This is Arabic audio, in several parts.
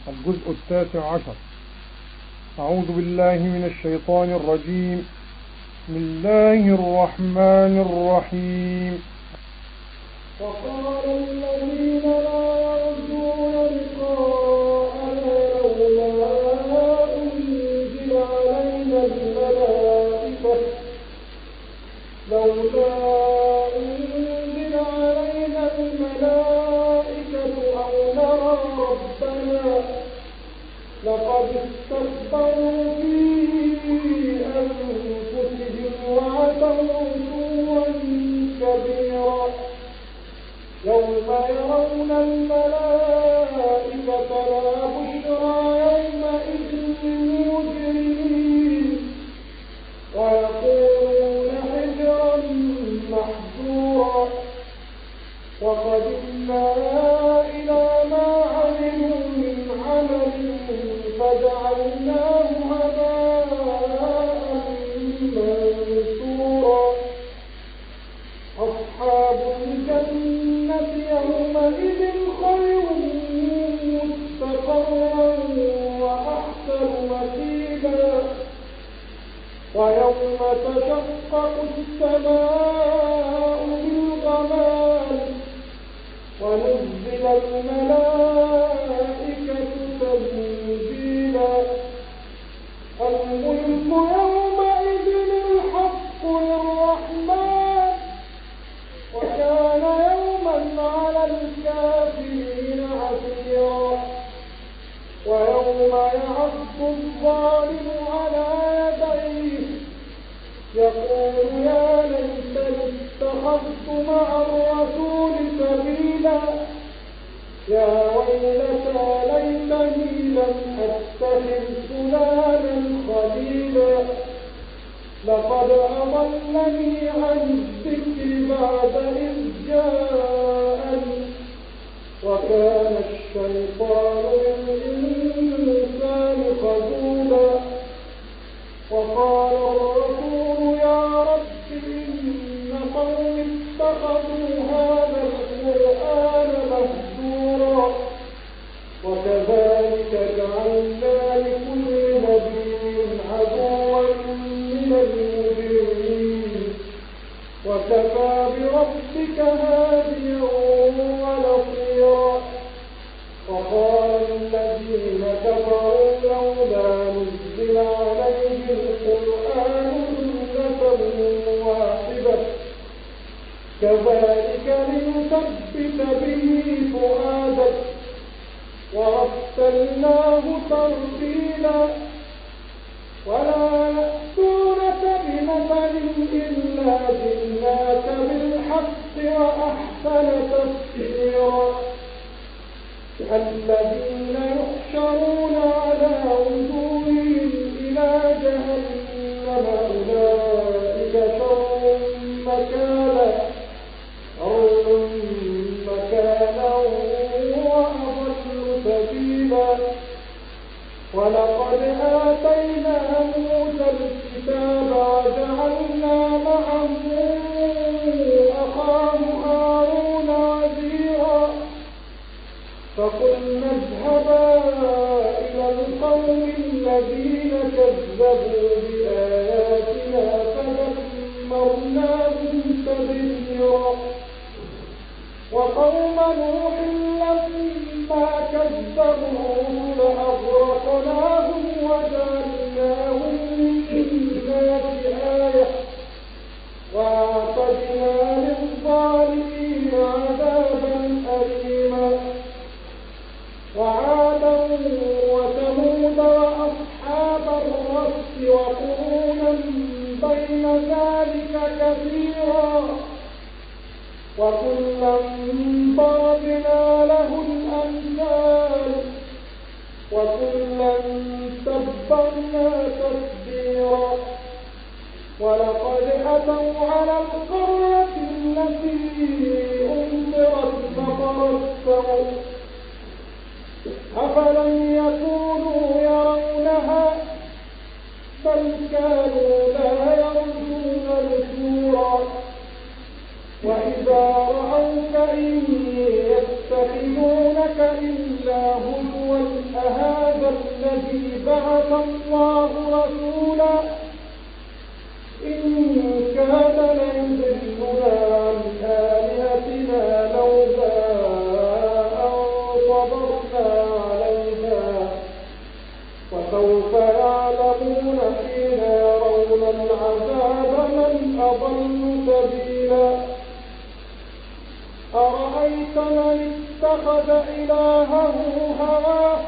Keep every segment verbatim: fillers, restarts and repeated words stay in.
الجزء التاسع عشر. أعوذ بالله من الشيطان الرجيم. بسم الله الرحمن الرحيم. وقال الذين لا يرجون لقاءنا لولا أنزل علينا الملائكة لولا أنزل علينا الملائكة أو نرى ربنا لقد استكبروا في أنفسهم وعتوا عتوا كبيرا يوم يرون الملائكة لا بشرى يومئذ للمجرمين ويقولون حجرا محجورا وقدمنا إلى ما عملوا من عمل فجعلناه هباء منثورا أصحاب الجنة يومئذ خير مستقرا وأحسن مقيلا ويوم تشقق السماء بالغمام ونزل الملائكة تنزيلا الملك يومئذ الحق للرحمن وكان يوما على الكافرين عسيرا ويوم يعض الظالم على يديه يقول يا ليتني اتخذت مع الرسول سبيلا يا ويلتى ليتني لم اتخذ فلانا خليلا لقد أضلني عن الذكر بعد إذ جاءني وكان الشيطان للإنسان خذولا وقال الرسول يا رب إن قومي اتخذوا هذا القرآن مهجورا وكذلك جعلنا لكل نبي عدوا من المجرمين وكفى بربك هاديا ونصيرا وقال الذين كفروا لولا نزل عليه القرآن جملة واحدة كذلك لنثبت به فؤادك ورتلناه ترتيلا ولا يأتونك بمثل إلا جئناك بالحق وأحسن تفسيرا الذين يحشرون على وجوههم إلى جهنم أولئك شر مكانا شر مكانا وأضل سبيلا ولقد آتينا موسى الكتاب وجعلنا معه أخاه هارون وزيرا فقلنا اذهبا إلى القوم الذين كذبوا بآياتنا فدمرناهم تدميرا وقوم نوح لما كذبوا أغرقناهم وجعلناهم للناس آية وأعتدنا للظالمين عذابا أليما وعادا وثمود وأصحاب الرس وقرونا بين ذلك كثيرا وكلا ضربنا له الأمثال وكلا تبرنا تتبيرا ولقد أتوا على القرية التي أمطرت مطر السوء أفلم يكونوا يرونها بل كانوا لا يرجون نشورا وإذا رأوك إن يتخذونك لك إلا هزوا أهذا الذي بعث الله رسولا إن كاد ليضلنا عن آلهتنا لولا أن صبرنا عليها وسوف يعلمون حين يرون العذاب من أضل سبيلا أرأيت من اتخذ إلهه هواه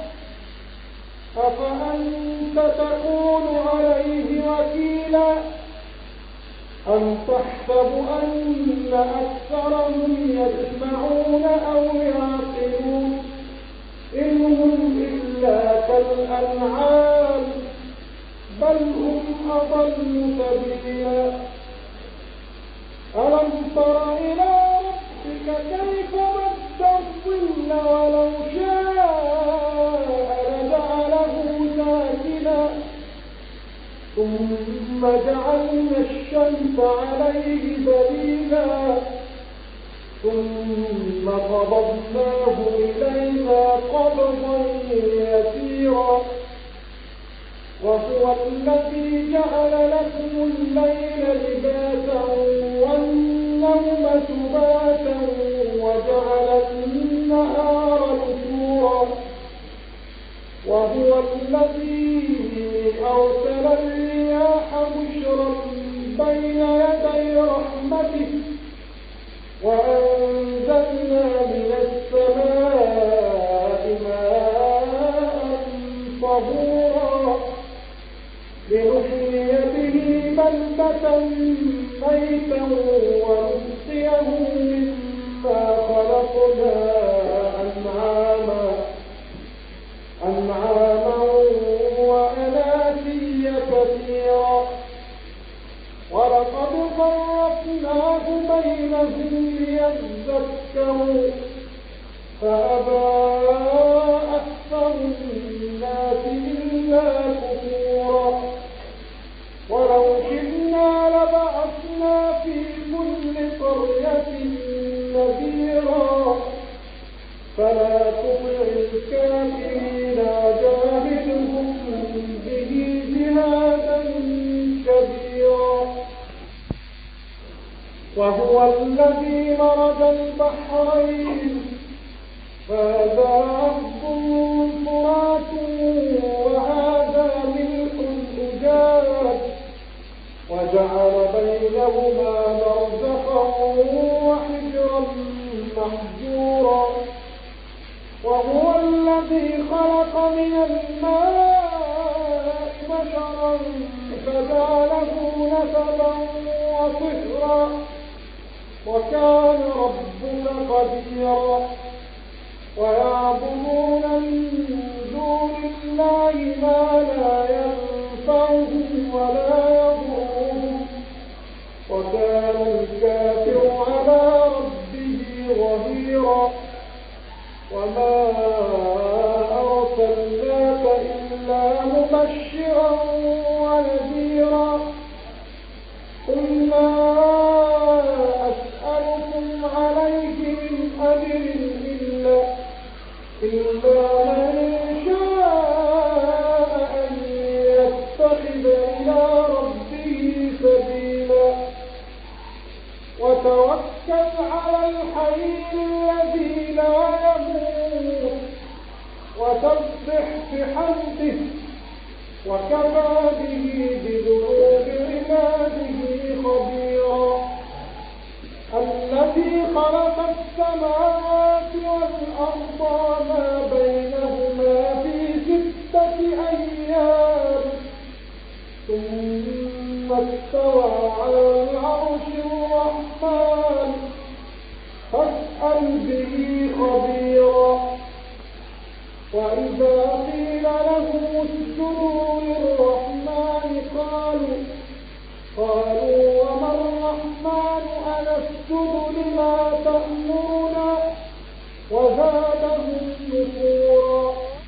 أفأنت تكون عليه وكيلا أم تحسب أن أكثرهم يسمعون أو يعقلون إن هم إلا كالأنعام بل هم أضل سبيلا ألم تر إلى ربك كيف مد الظل ولو شاء لجعله ساكنا ثم جعلنا الشمس عليه دليلا ثم قبضناه إلينا قبضا يسيرا وهو الذي جعل لكم الليل لباسا والنوم سباتا وجعل النهار نشورا وهو الذي أرسل الرياح بشرا بين يدي رحمته وأنزلنا من السماء ماء طهورا لنحيي به بلدة ميتا ونسقيه مما خلقنا أنعاما أنعاما وأناسيا كثيرا ولقد صرفناه بينهم ليذكروا فأبى أكثر الناس إلا كفورا ولو شئنا لبعثنا في كل قرية نذيرا فلا تطع الكافرين وجاهدهم به جهادا كبيرا وهو الذي مرج البحرين فهذا عذب فرات وهذا ملح أجاج وجعل بينهما برزخا وحجرا محجورا وهو الذي خلق من الماء بشرا فجعله نسبا وصهرا وكان ربك قديرا ويعبدون من دون الله ما لا ينفعهم ولا يضرهم وكان الكافر على ربه ظهيرا وما أرسلناك إلا مبشرا ونذيرا قل ما أسألكم عليه من أجر إلا إلا من شاء أن يتخذ إلى ربه سبيلا وتوكل على الحي الذي لا يموت وسبح بحمده وكفى به بذنوب عباده خبيرا الذي خلق السماوات والأرض وما بينهما في ستة أيام ثم استوى على العرش الرحمن فاسأل به خبيرا وإذا قيل لهم اسجدوا للرحمن قالوا قالوا وما الرحمن أنسجد لما تأمرنا وزادهم نفورا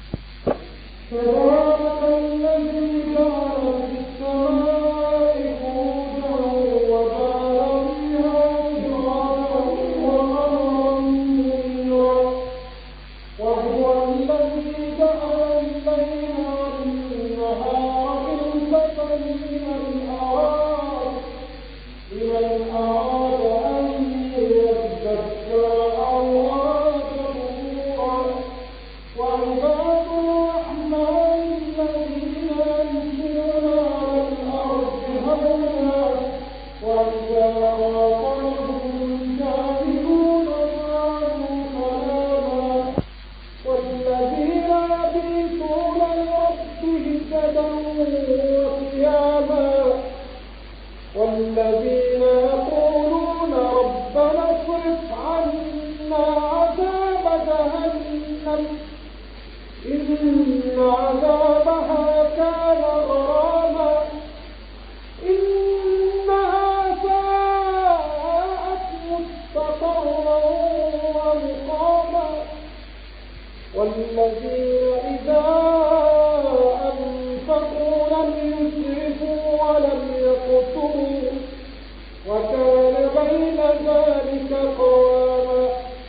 تبارك الذي جعل في السماء بروجا وجعل فيها سراجا وقمرا منيرا والذين إذا أنفقوا لم يسرفوا ولم يقتروا وكان بين ذلك قواما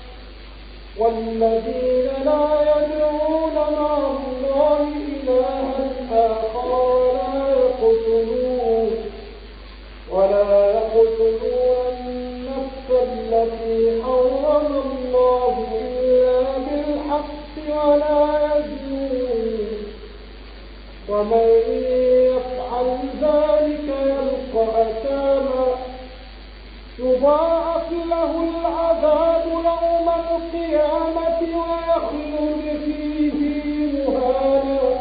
والذين لا يدعون مع الله إلها آخر ولا يقتلون ولا يقتلون النفس التي حرم الله إلا بالحق ولا يزنون ومن يفعل ذلك يلقى أثاما يضاعف له العذاب يوم القيامة ويخلد فيه مهانا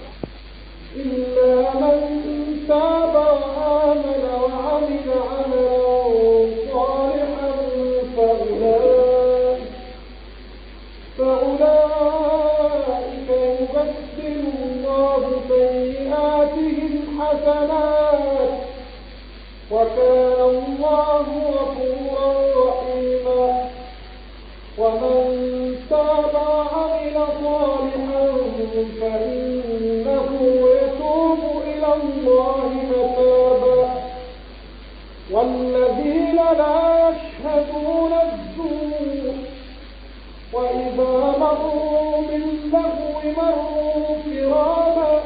إلا من تاب وآمن وعمل عملا صالحا فأولئك فأولئك يبدل الله سيئاتهم حسنات وكان الله غفورا رحيما ومن تاب وعمل صالحا فإنه يتوب إلى الله متابا والذين لا يشهدون الزور وإذا مروا باللغو مروا كراما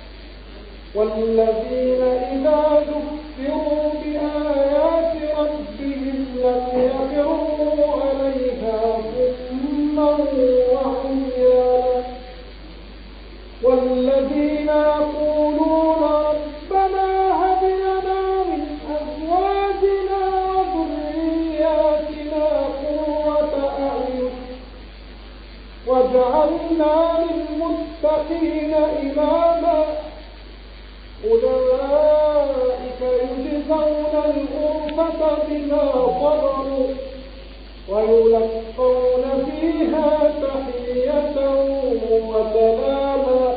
والذين إذا ذكروا بآيات ربهم لم يخروا عليها صما وعميانا والذين يقولون ربنا هب لنا من أزواجنا وذرياتنا قرة أعين واجعلنا للمتقين إماما أولئك يجزون الغرفة بما صبروا ويلقون فيها تحية وسلاما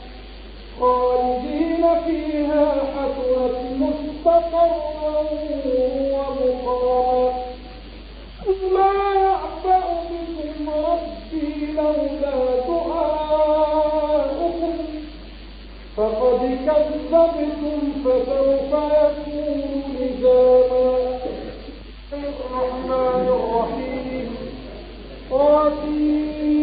خالدين فيها حسنت مستقرا ومقاما ما يعبأ بكم ربي لولا دعاؤكم فقد كذبتم فسوف يكون لزاما الرحمن الرحيم قاسم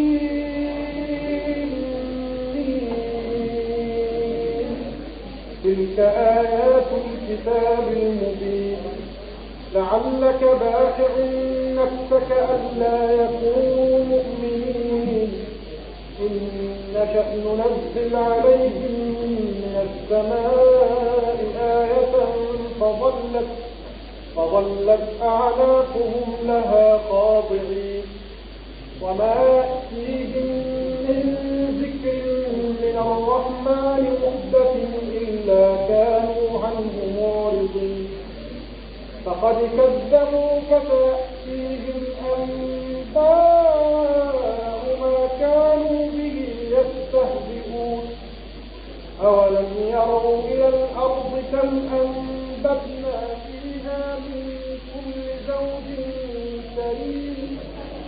تلك آيات الكتاب المبين لعلك باخع نفسك ألا يكونوا مؤمنين إن نشأ ننزل عليهم من السماء آية فظلت فظلت أعناقهم لها خاضعين وما يأتيهم من ذكر من الرحمن محدث إلا كانوا عنه معرضين فقد كذبوك فيأتيهم أنباء ما كانوا به يستهزئون أولم يروا إلى الأرض كم أنبتنا فيها من كل زوج كريم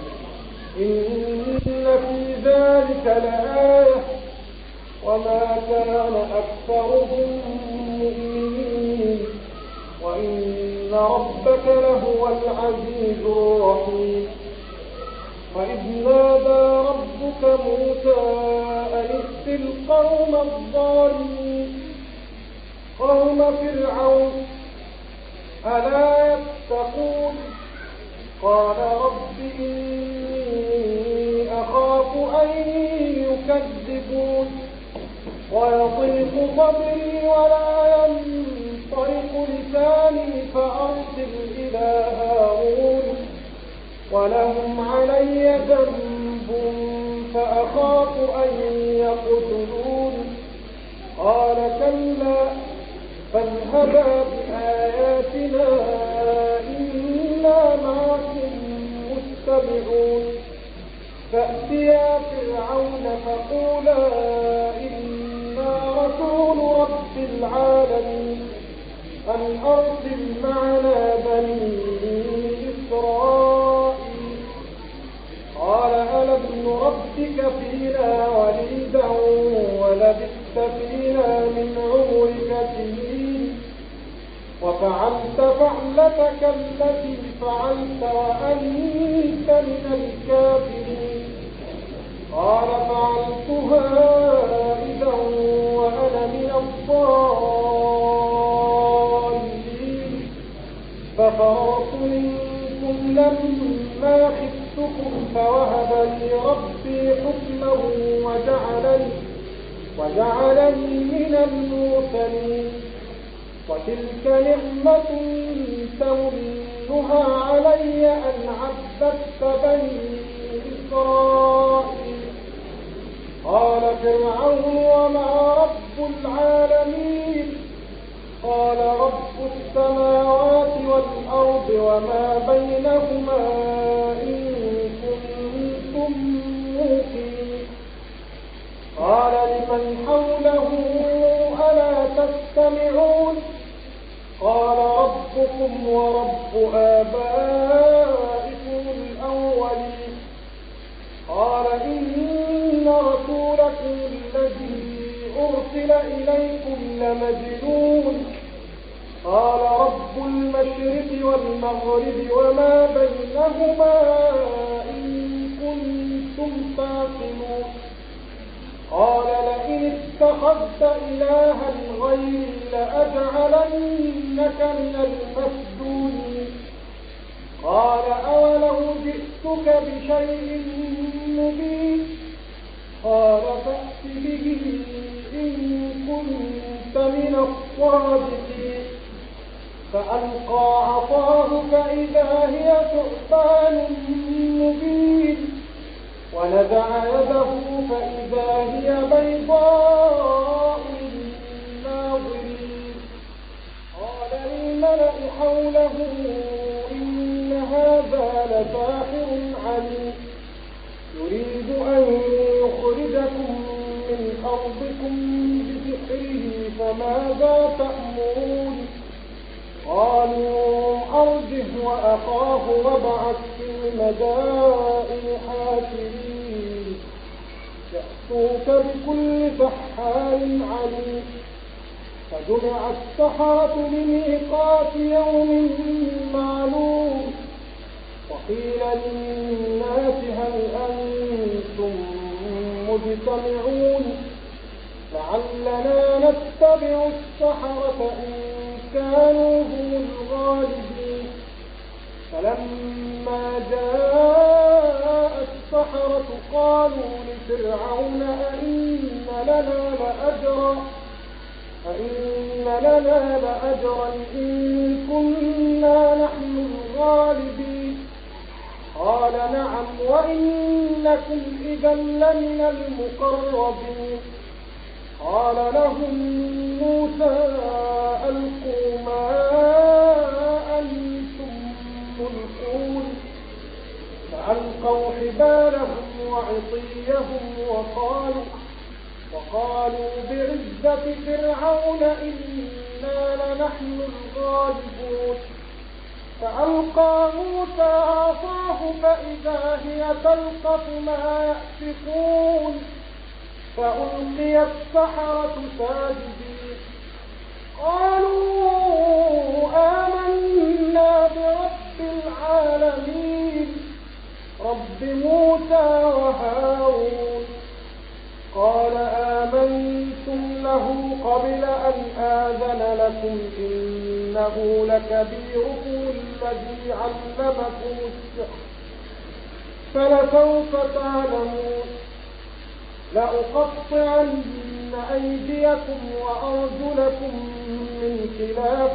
إن في ذلك لآية وما كان أكثرهم مؤمنين وإن ربك لهو العزيز الرحيم وإذ نادى ربك موسى أن ائت القوم الظالمين قوم فرعون ألا يتقون قال رب إني أخاف أن يكذبون ويضيق صدري ولا ينطلق لساني فأرسل إلى هارون ولهم علي ذنب فأخاف أن يقتلون قال كلا فاذهبا بآياتنا إنا معكم متبعون فأتيا فرعون فقولا إنا رسول رب العالمين أن أرسل معنا بني إسرائيل قال ألم نربك ربك فينا وليدا ولبثت فينا من عمرك سنين وفعلت فعلتك التي فعلت وأنت من الكافرين. قال فعلتها إذا وأنا من الضالين ففررت منكم لما خفتكم فوهب لي ربي حكما وجعلني, وجعلني من المرسلين. وتلك نعمة تمنها علي أن عبدت بني إسرائيل. قال فرعون وما رب العالمين؟ قال رب السماوات والأرض وما بينهما إن كنتم موقنين. قال لمن حوله ألا تستمعون؟ قال ربكم ورب آبائكم الأولين. قال إن رسولكم الذي أرسل إليكم لمجنون. قال رب المشرق والمغرب وما بينهما إن كنتم تعقلون. قال لئن اتخذت إلها غيري لأجعلنك من المسجونين. قال أولو جئتك بشيء مبين؟ قال فأت به إن كنت من الصادقين. فألقى عصاه فإذا هي ثعبان مبين ونزع يده فإذا هي بيضاء للناظرين. قال للملأ حوله إن هذا لساحر عليم يريد أن يخرجكم من أرضكم بسحره فماذا تأمرون؟ قالوا أرجه وأخاه وابعث في المدائن حاشرين يأتوك بكل سحار عليم. فجمع السحرة لميقات يوم معلوم. وقيل للناس هل أنتم مجتمعون لعلنا نتبع السحرة إن كانوا هم الغالبين. فلما جاء السحرة قالوا لفرعون أئن لنا لأجرا أئن لنا لأجرا إن كنا نحن الغالبين. قال نعم وإنكم إذا لمن المقربين. قال لهم موسى ألقوا ما أنتم ملقون. فألقوا حبالهم وعصيهم وقالوا وقالوا بعزة فرعون إنا لنحن الغالبون. فألقى موسى عصاه فإذا هي تلقف ما يأفكون. فألقي السحرة ساجدين قالوا آمنا برب العالمين رب موسى وهارون. قال آمنتم له قبل أن آذن لكم إنه لكبيركم الذي علمكم السحر فلسوف تعلمون. لأقطعن أيديكم وأرجلكم من خلاف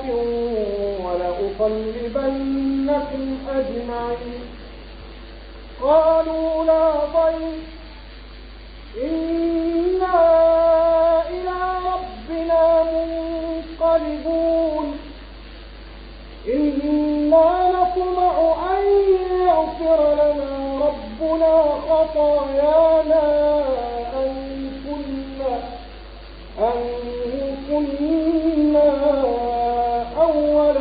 ولأصلبنكم أجمعين. قالوا لا ضير إنا إلى ربنا منقلبون. إنا نطمع أن يغفر لنا ربنا خطايانا أن كنا أن كنا أول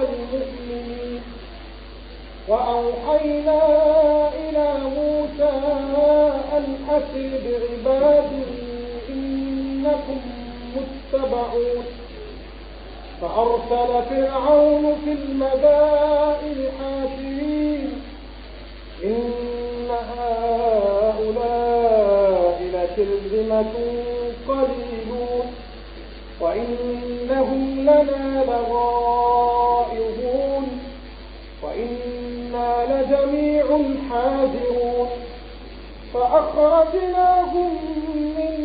المؤمنين. وأوحينا إلى موسى أن أسر بعبادي إنكم متبعون فأرسل فرعون في المدائن حاشرين إن هؤلاء لشرذمة قليلون وإنهم لنا لغائظون وإنا لجميع حاذرون فأخرجناهم من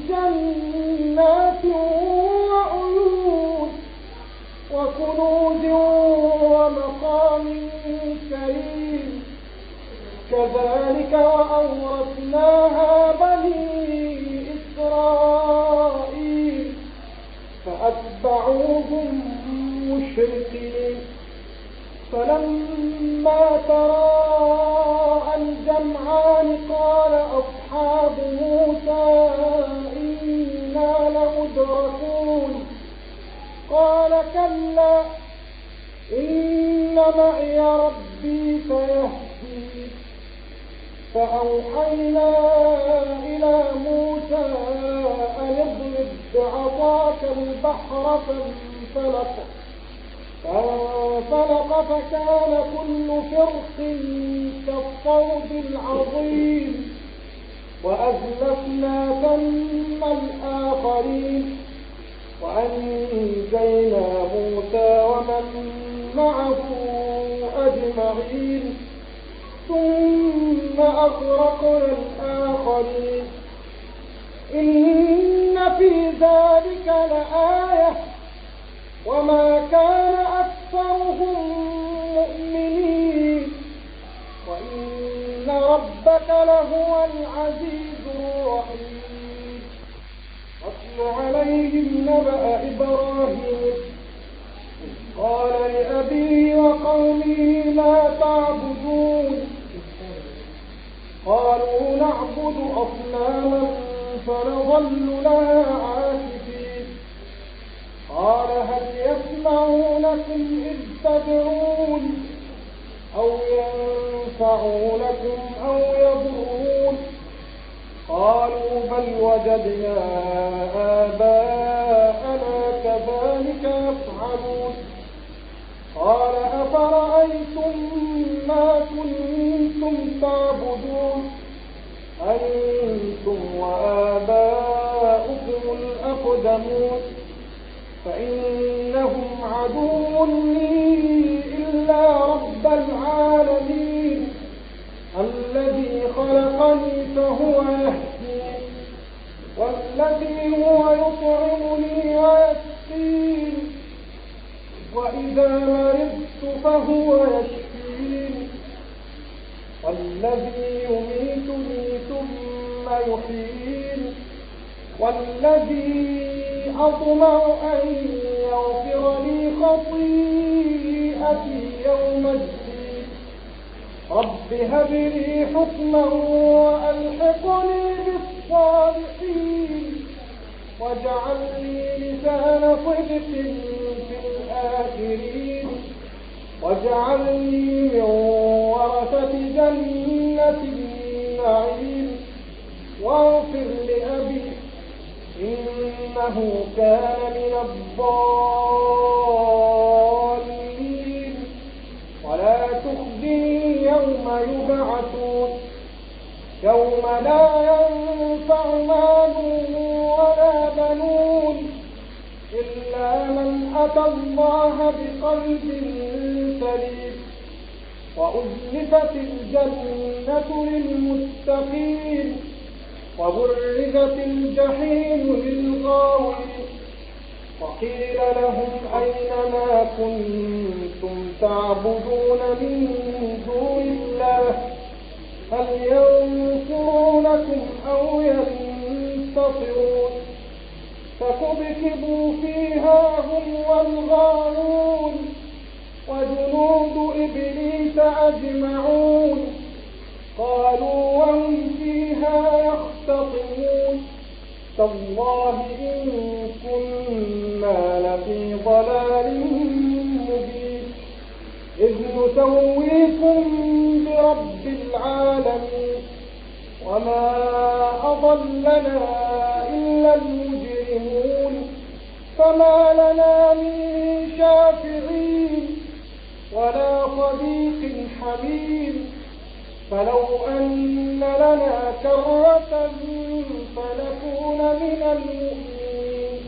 جنات وعيون وكنوز ومقام كريم كذلك وأورثناها بني إسرائيل فأتبعوهم مشرقين فلما تراءى الجمعان قال أصحاب موسى إنا لمدركون قال كلا إن معي ربي سيهدين فأوحينا إلى موسى أن اضرب بعصاك البحر فانفلق فانفلق فكان كل فرق كالطود العظيم وأزلفنا ثم الآخرين وأنجينا موسى ومن معه أجمعين ثم أغرقنا الآخرين إن في ذلك لآية وما كان أكثرهم مؤمنين وإن ربك لهو العزيز الرحيم واتل عليهم نبأ إبراهيم قال لأبيه وقومه ما تعبدون قالوا نعبد أصناما فنظل لها عاكفين قال هل يسمعونكم إذ تدعون أو ينفعونكم أو يضرون قالوا بل وجدنا آباءنا كذلك يفعلون قال أفرأيتم ما كنتم تعبدون أنتم وآباؤكم الأقدمون فإنهم عدو لي إلا رب العالمين الذي خلقني فهو يهدين والذي هو يطعمني ويسقين وإذا مرضت فهو يشفين والذي يميتني ثم يحيين والذي أطمع أن يغفر لي خطيئتي يوم الدين رب هب لي حكما وألحقني بالصالحين واجعل لي لسان صدق في الآخرين واجعلني من ورثة جنة النعيم واغفر لأبي إنه كان من الضالين ولا تخزني يوم يبعثون يوم لا ينفع مال ولا بنون إلا من أتى الله بقلب سليم وأزلفت الجنة للمتقين وبرزت الجحيم للغاوين وقيل لهم أين ما كنتم تعبدون من دون الله هل ينصرونكم أو ينتصرون فكبكبوا فيها هم والغاوون وجنود إبليس أجمعون قالوا وهم فيها يختصمون تالله إن كنا لفي ضلال مبين إذ نسويكم برب العالمين وما أضلنا إلا المجرمون فما لنا من شافعين ولا صديق حميم فلو أن لنا كرة فنكون من المؤمنين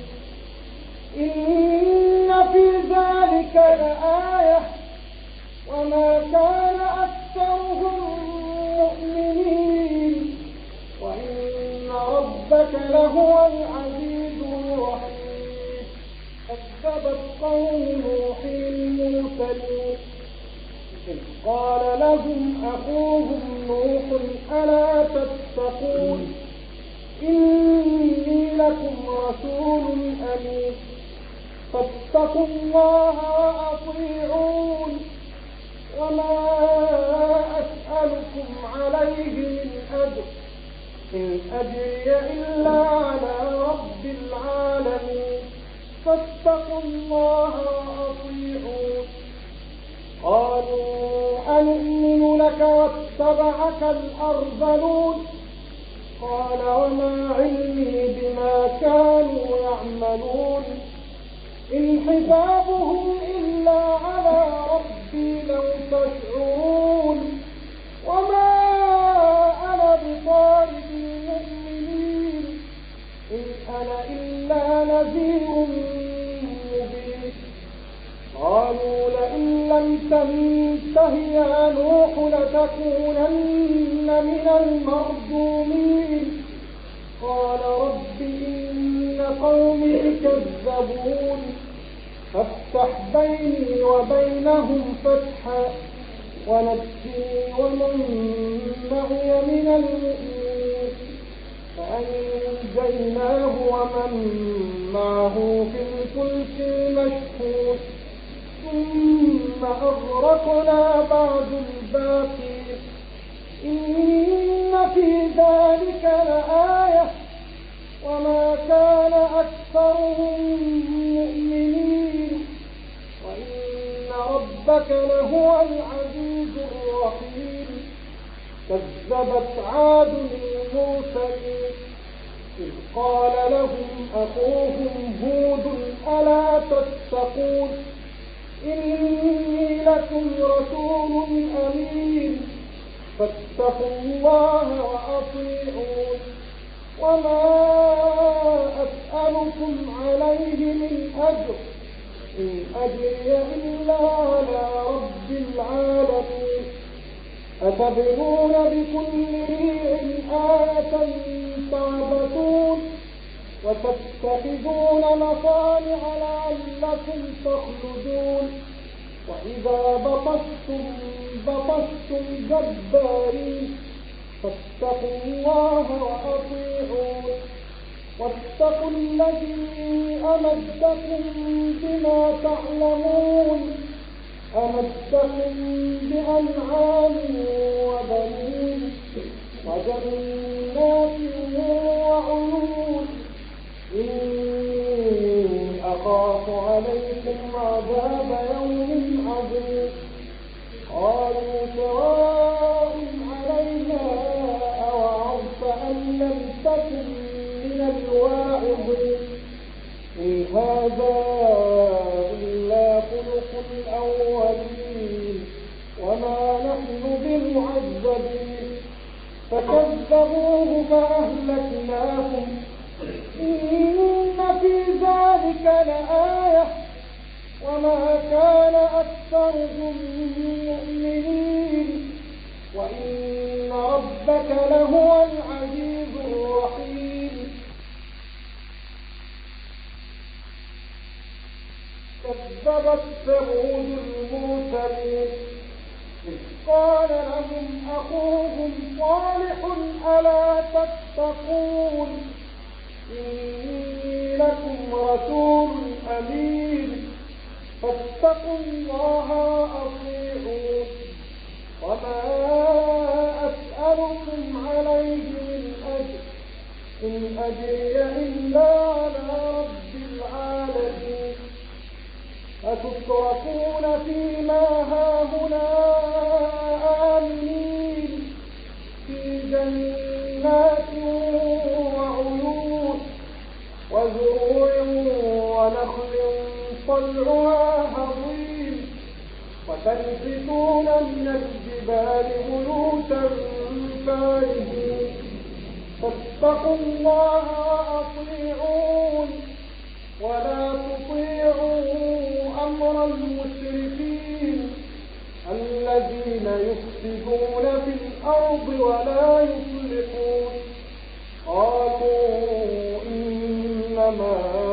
إن في ذلك لآية وما كان أكثرهم مؤمنين وإن ربك لهو العزيز الرحيم كذبت قوم نوح المرسلين إذ قال لهم أخوهم نوح ألا تتقون إني لكم رسول أمين فاتقوا الله وأطيعون وما أسألكم عليه من أجر إن أجري إلا على رب العالمين فاتقوا الله وأطيعون قالوا أنؤمن لك واتبعك الأرذلون قال وما علمي بما كانوا يعملون إن حسابهم إلا على ربي لو تشعرون وما أنا بطارد المؤمنين إن أنا إلا نذير مبين قالوا لئن لم تنته يا نوح لتكونن من المرجومين قال رب إن قومي كذبون فافتح بيني وبينهم فتحا ونجني ومن معي من المؤمنين فأنجيناه ومن معه في الفلك المشحون ثم أغرقنا بعد الباقين إن في ذلك لآية وما كان أكثرهم مؤمنين وإن ربك لهو العزيز الرحيم كذبت عاد المرسلين إذ قال لهم أخوهم هود ألا تتقون إني لكم رسول أمين فاتقوا الله وأطيعون وما أسألكم عليه من أجر إن أجري إلا على رب العالمين أتبنون بكل ريع آية تعبثون وتتخذون مصانع لعلكم تخلدون وإذا بطشتم بطشتم جبارين فاتقوا الله وأطيعون واتقوا الذي أمدكم بما تعلمون أمدكم بأنعام وبنين وجنات وعيون إني أخاف عليكم عذاب يوم عظيم قالوا سواء علينا أوعظت أم لم تكن من الواعظين إن هذا إلا خلق الأولين وما نحن بمعذبين فكذبوه فأهلكناهم إن في ذلك لآية وما كان أكثرهم مؤمنين وإن ربك لهو العزيز الرحيم كذبت ثمود المرسلين إذ قال لهم أخوهم صالح ألا تتقون إني لكم رسول أمين فاتقوا الله وأطيعون وما أسألكم عليه من أجر إن أجري إلا على رب العالمين أتتركون فيما هاهنا آمنين في جنات جنات وعيون وزروع ونخل طلعها هضيم وتنحتون من الجبال بيوتا فارهين فاتقوا الله وأطيعون ولا تطيعوا أمر المسرفين الذين يفسدون في الأرض ولا يصلحون قالوا إنما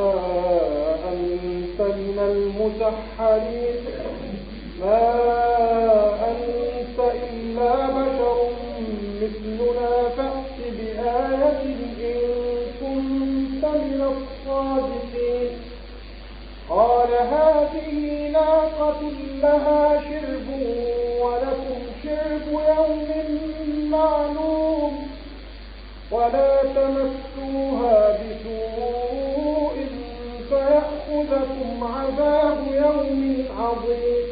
أنت من المسحرين ما أنت إلا بشر مثلنا فأت بآية إن كنت من الصادقين قال هذه ناقة لها شرب ولكم شرب يوم معلوم ولا تمسوها بسوء فيأخذكم عذاب يوم عظيم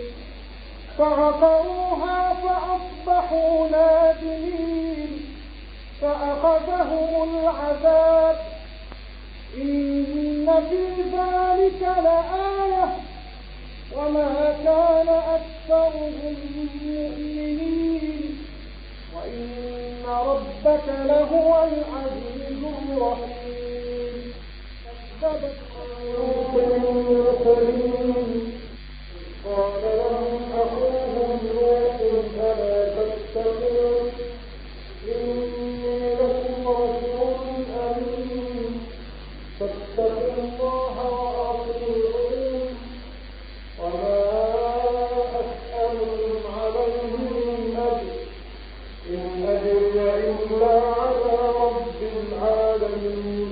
فعقروها فأصبحوا نادمين فأخذهم العذاب إن في ذلك لآية وما كان أكثرهم مؤمنين وإن ربك لهو العزيز الرحيم كذبت المرسلين قال لهم أخوهم نوح ألا تتقون إني لكم رسول أمين فاتقوا الله وأطيعون وما أسألكم عليه من أجر إن أجري إلا على رب العالمين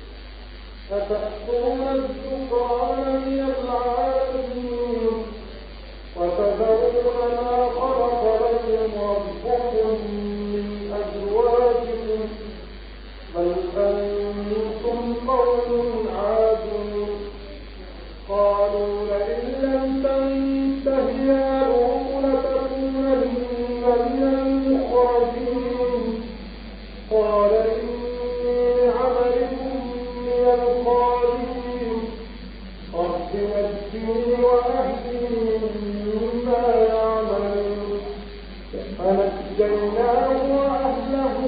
أتأتون الذكران من العالمين وتذرون ما خلق لكم ربكم من أزواجكم بل أنتم قوم عادون قالوا لئن لم تنته يا لوط لتكونن من المخرجين قال إني عملكم من الخالدين رب نجني وأهلي مما يعملون فنجيناه وأهله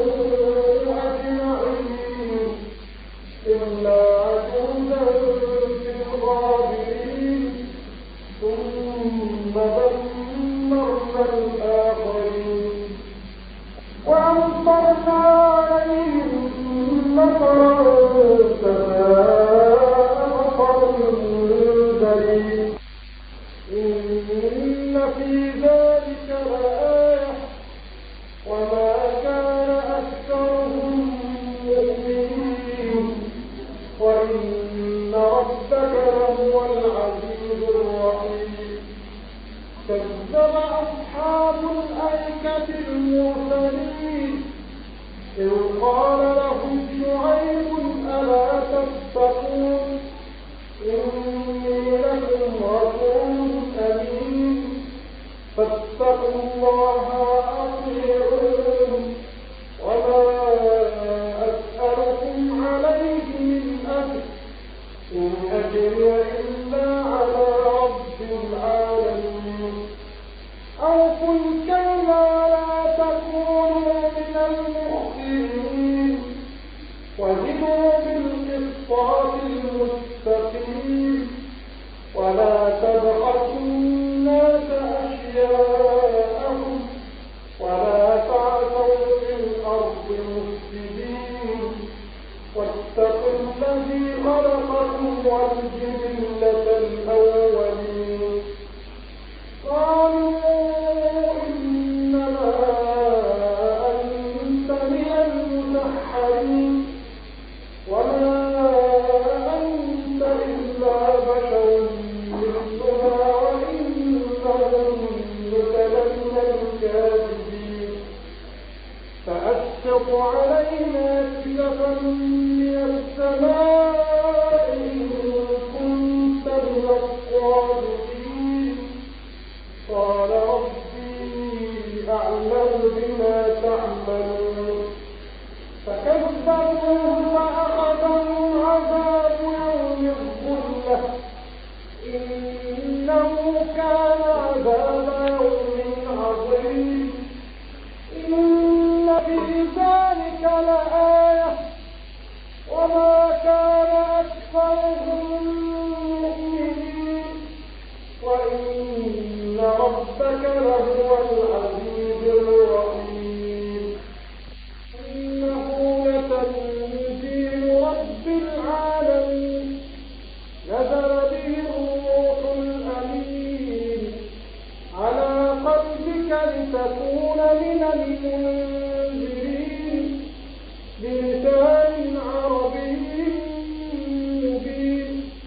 أجمعين إلا عجوزا في الغابرين ثم دمرنا الآخرين وأمطرنا عليهم مطرا سماء مطر منذرين إن في ذلك لآية وما كان أكثرهم مؤمنين وإن ربك لهو العزيز الرحيم كذب أصحاب الأيكة المرسلين إذ قال لهم شعيب ألا تتقون إني لكم رسول أمين فاتقوا الله وأطيعون وما أسألكم عليه من أجر إن أجري إلا على رب العالمين أوفوا الكيل ولا تكونوا من المخسرين وزنوا بالقسطاس المستقيم ولا تبخسوا الناس أشياءهم ولا تعثوا في الأرض مفسدين واتقوا الذي خلقكم والجبلة الأولين قالوا إنما أنت من المسحرين وما أنت إلا بشر مثلنا وإن ظنك لمن الكاذبين فأسقط علينا كسفا من السماء إن كنت من الصادقين قال ربي أعلم بما تعملون لآية وما كان أكثرهم مؤمنين وإن ربك لهو العزيز الرحيم إنه لتنزيل رب العالمين نزل به الروح الأمين على قلبك لتكون من المنذرين بلسان عربي مبين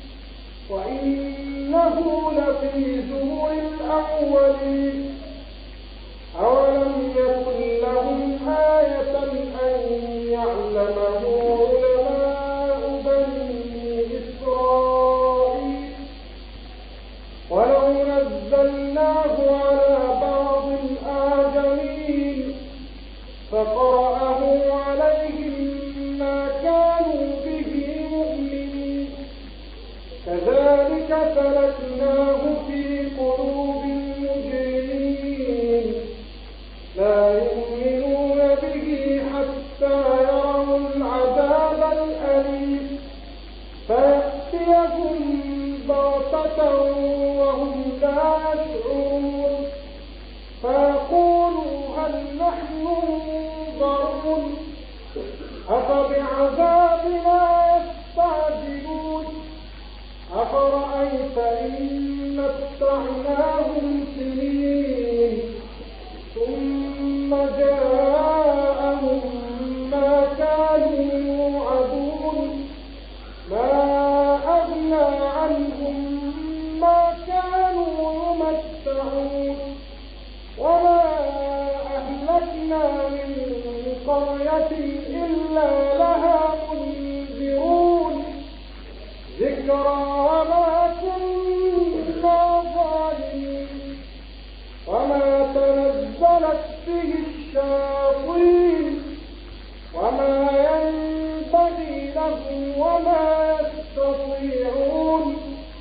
وإنه لفي زبر الأولين أولم يكن لهم آية أن يعلمه علماء بني إسرائيل ولو نزلناه على بعض الآدمين فقرأه عليهم ما كانوا به مؤمنين كذلك سلكناه في قلوب المجرمين لا يؤمنون به حتى يروا العذاب الأليم فيأتيهم بغتة وهم لا يشعرون فيقولوا هل نحن منظرون أفبعذابنا يستعجلون أفرأيت إن متعناهم سنين ثم جاءهم ما كانوا يوعدون ما أغنى عنهم ما كانوا يمتعون وما أهلكنا من قرية إلا لها منذرون ذكرى وما كنا ظالمين وما تنزلت به الشياطين وما ينبغي لهم وما يستطيعون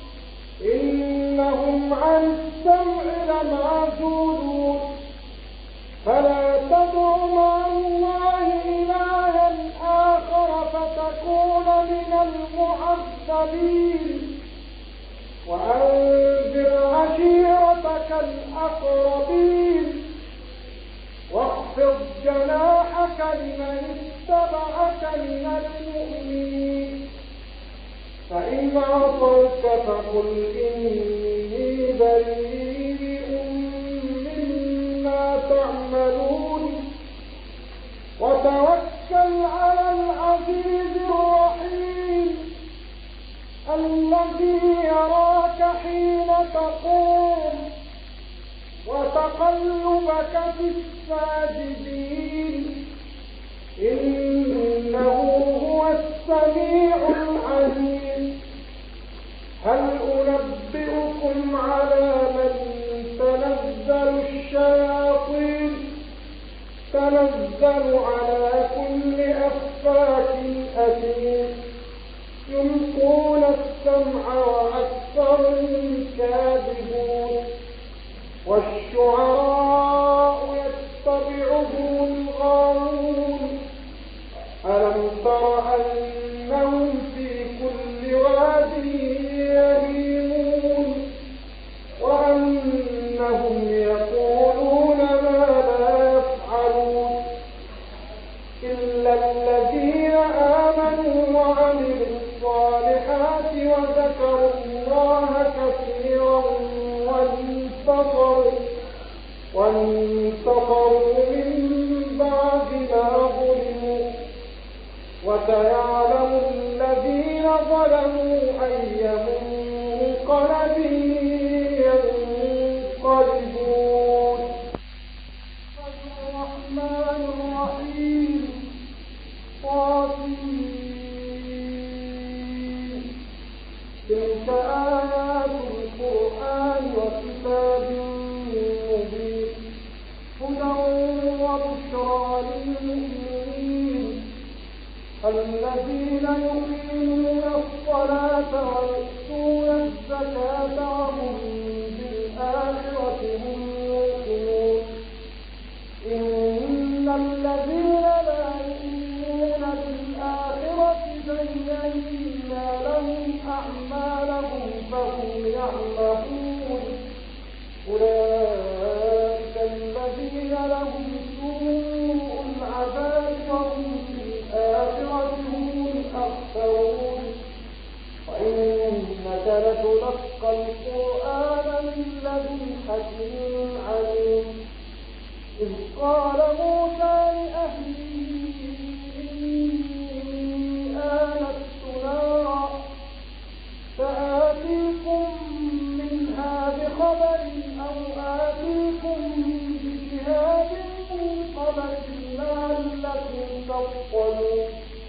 إنهم عن السمع لمعزولون فلا تدع مع الله إلها آخر فتكون من المعذبين وأنذر عشيرتك الأقربين واخفض جناحك لمن اتبعك من المؤمنين فإن عصوك فقل إني بريء مما تعملون وتوكل على العزيز الرحيم الذي يراك حين تقوم وتقلبك في الساجدين إنه هو السميع العليم هل أنبئكم على من تنزل الشياطين تنزل على كل أفاك أثيم يلقون السمع وأكثرهم كاذبون والشعراء يتبعهم الغاوون ألم تر أنهم في كل واد يهيمون وأنهم يقولون ما لا يفعلون إلا الذين آمنوا وعملوا الصالحات وذكروا الله كثيرا وانتصروا وانتصروا من بعد ما ظلموا وسيعلم الذين ظلموا أي منقلب ينقلبون الرحمن الرحيم طاسين تلك آيات القرآن وكتاب مبين هدى وبشرى للمؤمنين الذين يقيمون الصلاة ويؤتون الزكاة وهم بالآخرة هم يوقنون إن الذين لا يؤمنون فصلوا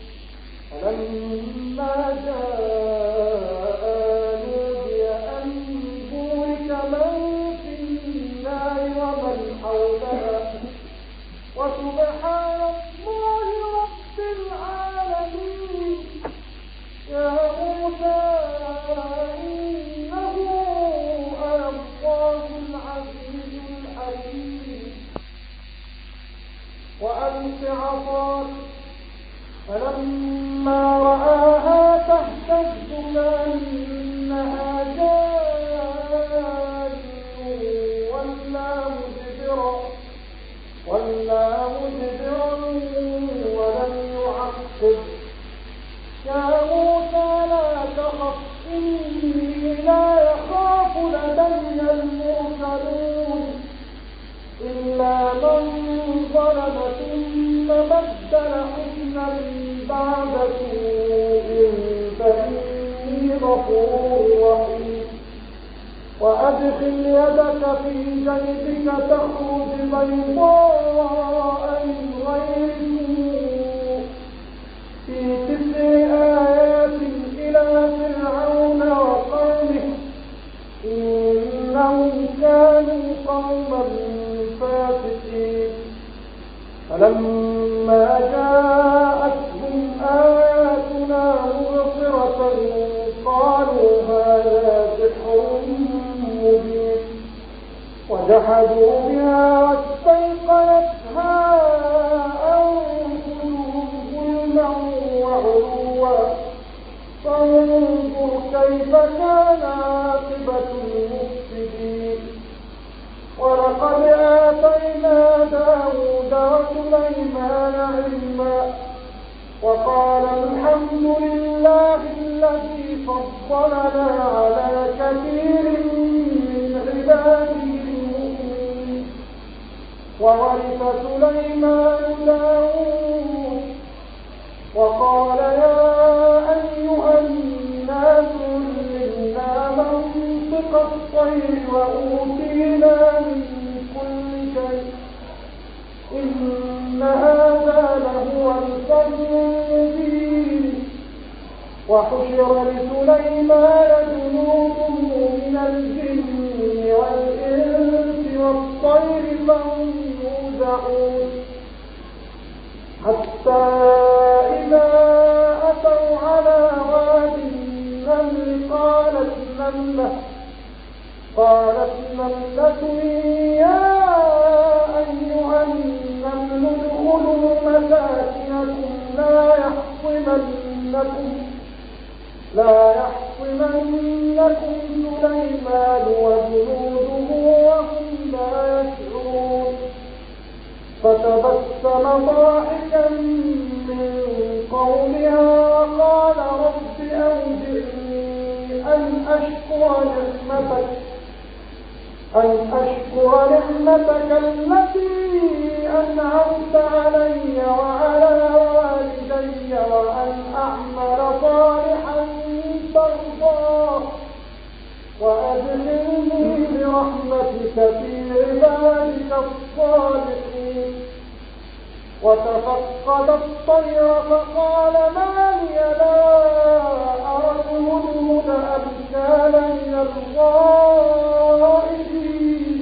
فلما جاء نودي أن بورك من في النار ومن حولها وسبحان الله رب العالمين يا موسى إنه أنا الله العزيز الحكيم وألق عصاك فلما رآها تهتز كأنها جان ولا مدبرا ولا مدبرا ولم يعقب يا موسى لا تخف إني لا يخاف لدي المرسلون إلا من ظلم ثم بدل حسنا بعد سوء فإني غفور رحيم وأدخل يدك في جيبك تخرج بيضاء من غير سوء في تسع آيات إلى فرعون وقومه إنهم كانوا قوما فاسقين فلما جاءتهم آياتنا مبصرة قالوا هذا سحر مبين وجحدوا بها واستيقنتها أنفسهم ظلما وعلوا فانظر كيف كان عاقبة المفسدين ولقد آتينا داود وسليمان علما وقال الحمد لله الذي فضلنا على كثير من عباده المؤمنين وورث سليمان داود وقال يا أيها الناس علمنا منطق الطير وأوتينا من كل شيء إن هذا لهو الفضل المبين وحشر لسليمان جنوده من الجن والإنس والطير فهم يوزعون حتى إذا أتوا على واد النمل قالت نملة قالت نملة يا أيها النمل ادخلوا مساكنكم لا يحطمنكم لا يحطمنكم سليمان وجنوده وهم لا يشعرون فتبسم ضاحكا من قولها وقال رب أوزعني أن أشكر نعمتك أن أشكر نعمتك التي أنعمت علي وعلى والدي وأن أعمل صالحا ترضاه وأدخلني برحمتك في عبادك الصالحين وتفقد الطير فقال ما لي لا أرى الهدهد أم كان من الغائبين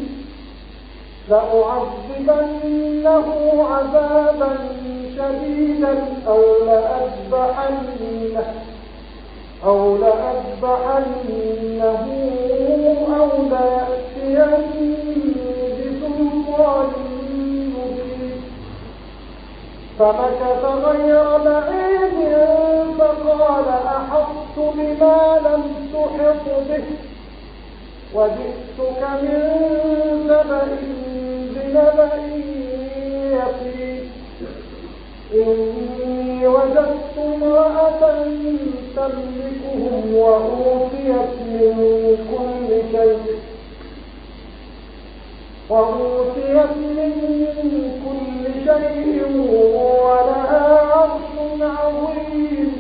لأعذبنه عذابا شديدا أو لأذبحنه أو لأذبحنه أو ليأتيني بسلطان مبين فمكث غير بعيد فقال أحطت بما لم تحط به وجئتك من سبأ بنبأ يقين إني وجدت امرأة تملكهم وأوتيت من كل شيء وأوتيت من كل شيء ولها عرش عظيم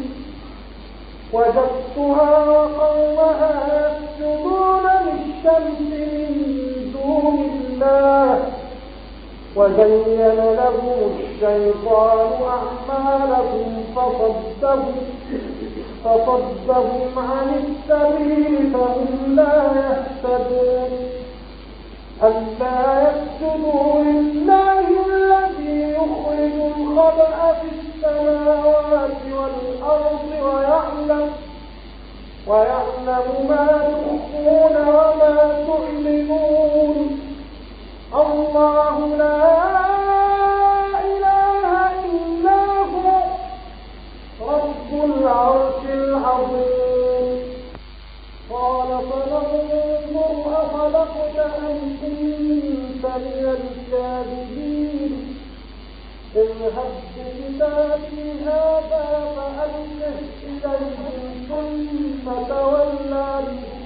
وجدتها وقومها يسجدون للشمس من دون الله وزين لهم الشيطان أعمالهم فصدهم فصدهم عن السبيل فهم لا يهتدون ألا يسجدوا لله الذي يخرج الخبأ في السماوات والأرض ويعلم ويعلم ما تخفون وما تعلنون الله لا إله إلا هو رب العرش العظيم قال فننظر أصدقت أم كنت من الكاذبين اذهب بكتابي هذا فألقه إليهم ثم تول عنهم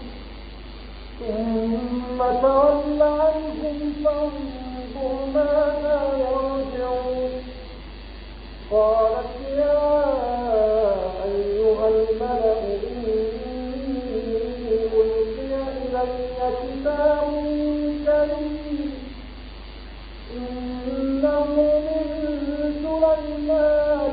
ثم تول عنهم فانظر ماذا يرجعون قالت يا أيها الملأ إني ألقي إلي كتاب كريم إنه من سليمان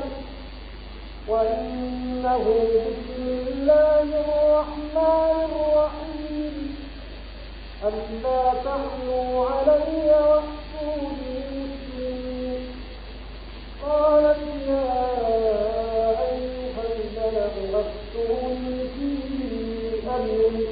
وإنه بسم الله الرحمن الرحيم ألا تعلوا علي وأتوني مسلمين قالت يا أيها الملأ أفتوني في أمري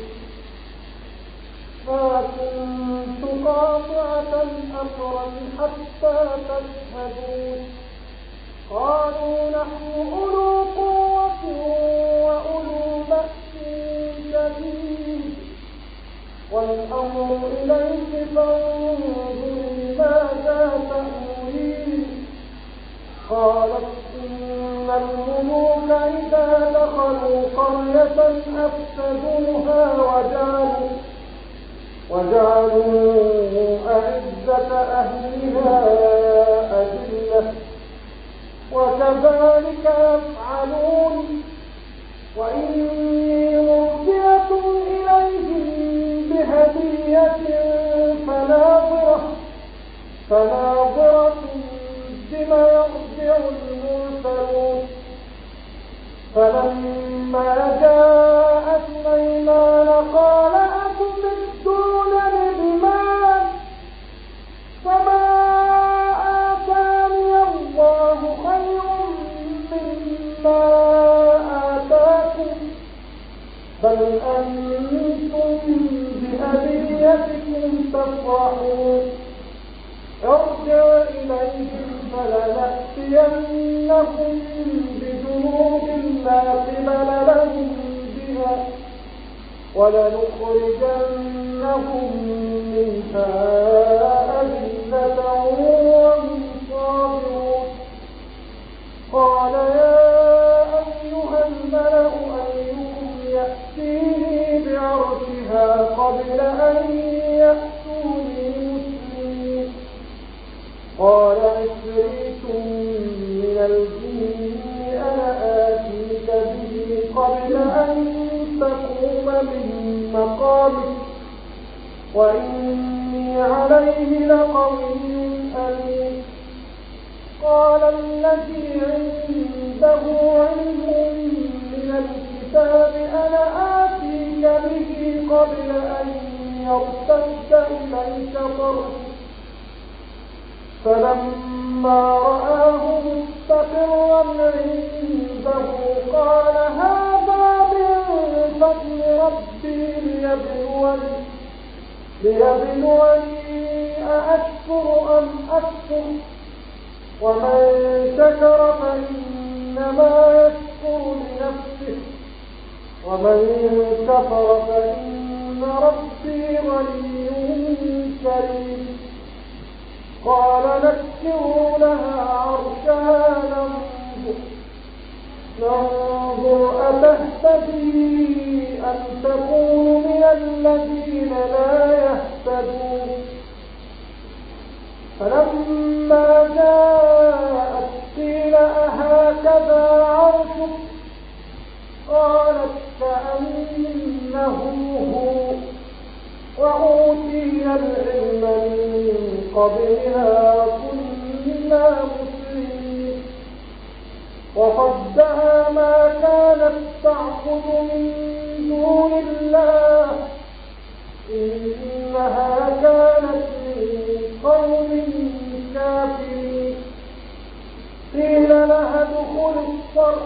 ما كنت قاطعة أمرا حتى تشهدون قالوا نحن أولو قوة وأولو بأس شديد والأمر إليك فانظري ماذا تأمرين قالت إن الملوك إذا دخلوا قرية أفسدوها وجعلوا وجعلوا أعزة أهلها أذلة وكذلك يفعلون وإني مرسلة إليهم بهدية فناظرة فناظرة بما يرجع المرسلون فلما جاء سليمان قال أتمدونني بمال فما آتاني الله خير مما آتاكم بل أنتم بهديتكم تفرحون ارجع إليهم فلنأتينهم بجنود لا قبل لهم بها ولنخرجنهم منها أذلة وهم صاغرون قال يا أيها الملأ أيكم يأتيني بعرشها قبل أن يأتوني مسلمين قال عفريت من الجن أنا آتيك به قبل أن تقوم من مقامك وإني عليه لقوي أمين قال الذي عنده علم من الكتاب أنا آتيك به قبل أن يرتد إليك طرفك فلما رآه مستقرا عنده قال هذا من فضل ربي ليبلوني ليبلوني أأشكر أم أكفر ومن شكر فإنما يشكر لنفسه ومن كفر فإن ربي غني كريم قال نكروا لها عرشها ننظر ننظر أتهتدي أم تكون من الذين لا يهتدون فلما جاءت قيل أهكذا عرشك قالت كأنه هو وأوتي العلم من قبلها كنا مسلمين وصدها ما كانت تعبد من دون الله إنها كانت من قوم كافرين. قيل لها ادخل الصرح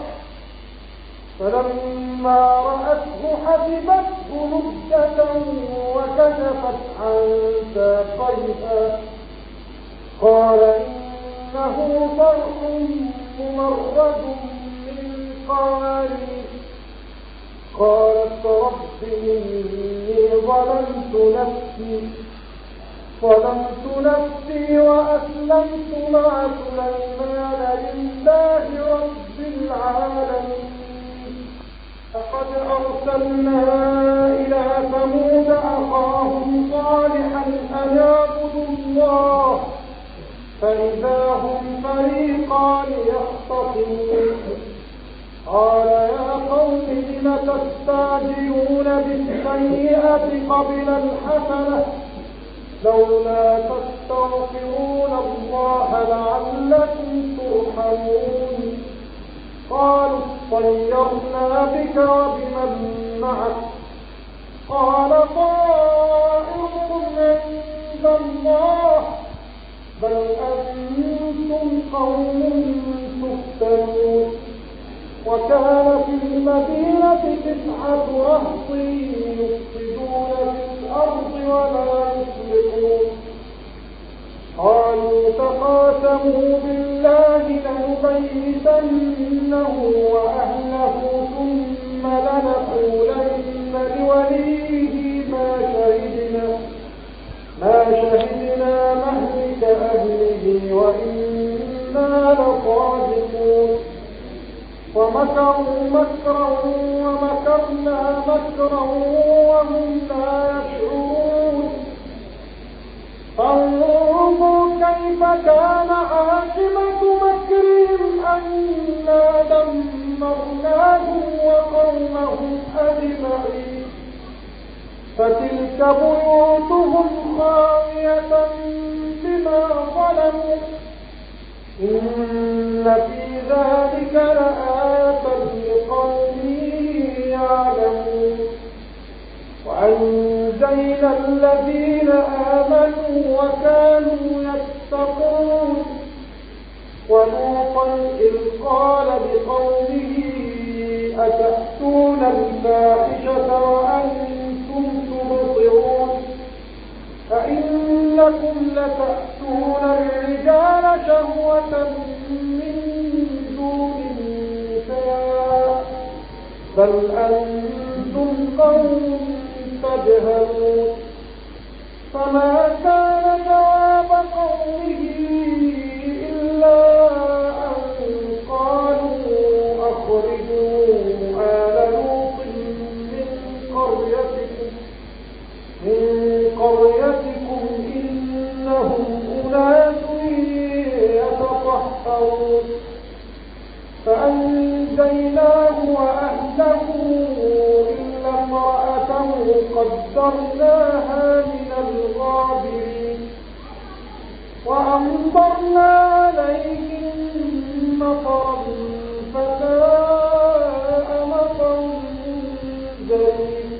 فلما رأته حسبته لجة وكشفت عن ساقيها قال إنه صرح ممرد من قوارير. قالت رب إني ظلمت نفسي ظلمت نفسي وأسلمت مع سليمان لله رب العالمين. لقد أرسلنا إلى ثمود أخاهم صالحا أن اعبدوا الله فإذا هم فريقان يختصمون. قال يا قوم لم تستعجلون بالسيئة قبل الحسنة لولا تستغفرون الله لعلكم ترحمون. قالوا اطيرنا بك وبمن معك قال طائركم عند الله بل أنتم قوم تفتنون. وكان في المدينة تسعة رهط يفسدون في الأرض ولا يصلحون. قالوا تقاسموا بالله لنبيتنه وأهله ثم لنقولن لوليه ما شهدنا ما شهدنا مهلك أهله وإنا لصادقون. ومكروا مكرا ومكرنا مكرا وهم لا يشعرون. فانظر كيف كان عاقبة مكرهم أنا دمرناهم وقومهم أجمعين. فتلك بيوتهم خاوية بما ظلموا إن في ذلك لآية لقوم يعلمون. وأنجينا الذين آمنوا وكانوا يتقون. ولوطا إذ قال لقومه أتأتون الفاحشة وأنتم تبصرون أئنكم لتأتون الرجال شهوة من دون النساء بل أنتم قوم تجهلون. فما كان جواب قومه إلا أن قالوا أخرجوا آل لوط من قريتكم من قريتكم إنهم أناس يتطهرون. فأنجيناه وأهله إلا امرأته قدرناها من الغابرين. وأمطرنا عليهم مطرا فساء مطر المنذرين.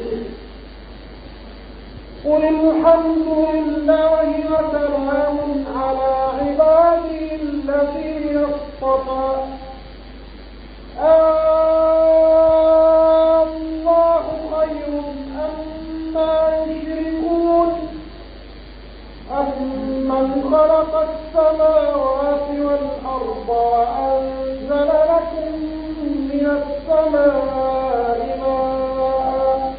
قل الحمد لله وسلام على عباده الذين اصطفى الله خير أما يشركون أمن خلق السماوات والأرض وأنزل لكم من السماء ماء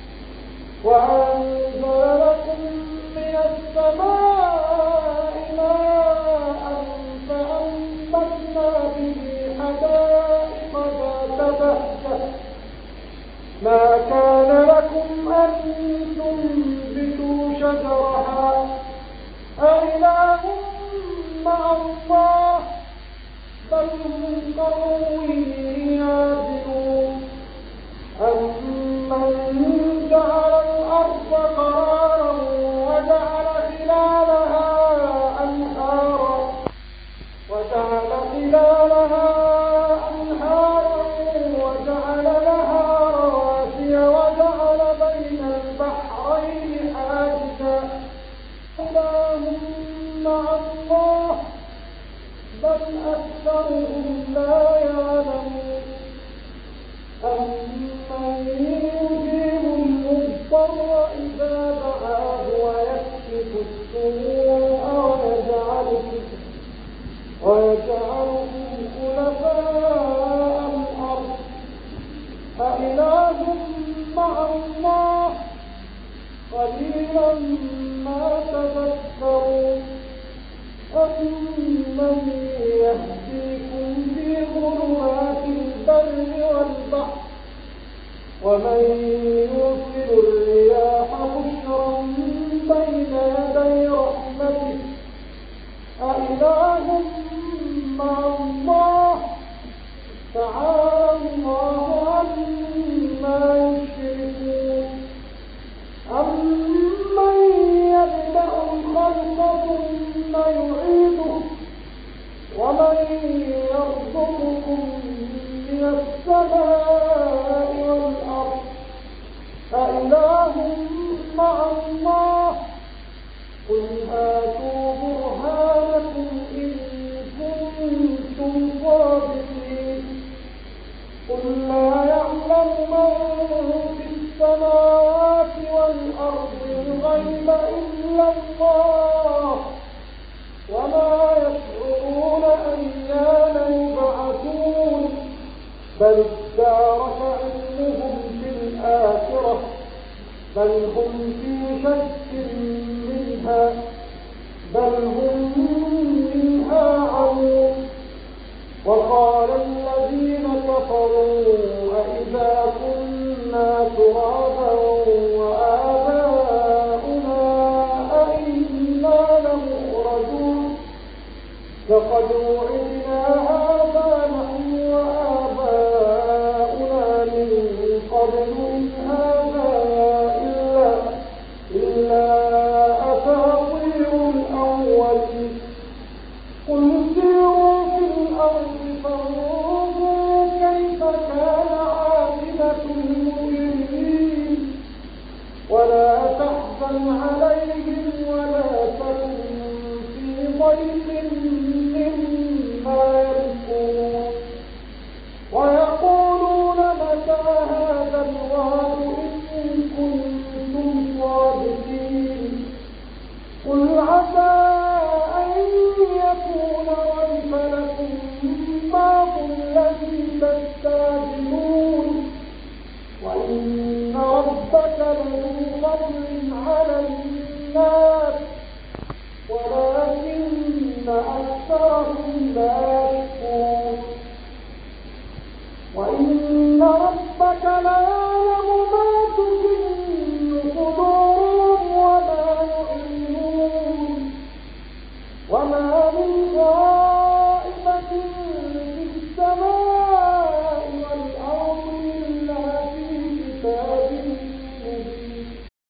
وأنزل لكم من السماء ماء فأنبتنا به حدائق ذات بهجة ما كان لكم أن تنبتوا شجرها أإله مع الله بل هم قوم يعدلون. أمن جعل الأرض قرارا وجعل خلالها أنهارا وجعل خلالها ومن يرسل الرياح بشرا بين يدي رحمته أإله مع الله تعالى الله عما يشركون أمن يبدأ الخلق ثم يعيده ومن يرزقكم من السماء والأرض أإله مع الله قل هاتوا برهانكم إن كنتم صادقين قل لا يعلم من في السماوات والأرض الغيب إلا الله وما يشعرون أيان يبعثون بل ادارك علمهم في الآخرة بل هم في شك منها بل هم منها عمون وقال الذين كفروا أإذا كنا ترابا وآباؤنا أئنا لمخرجون لقد وعدنا هذا نحن وآباؤنا من قبل إن هذا إلا إلا أساطير الأولين قل سيروا في الأرض فانظروا كيف كان عاقبة المجرمين ولا تحزن عليهم ولا تكن في ضيق مما يمكرون ويقولون متى هذا الوعد إن كنتم صادقين قل عسى أن يكون ريب لكم بعض الذي تستعجلون وإن ربك لذو فضل على الناس ولكن أكثرهم لا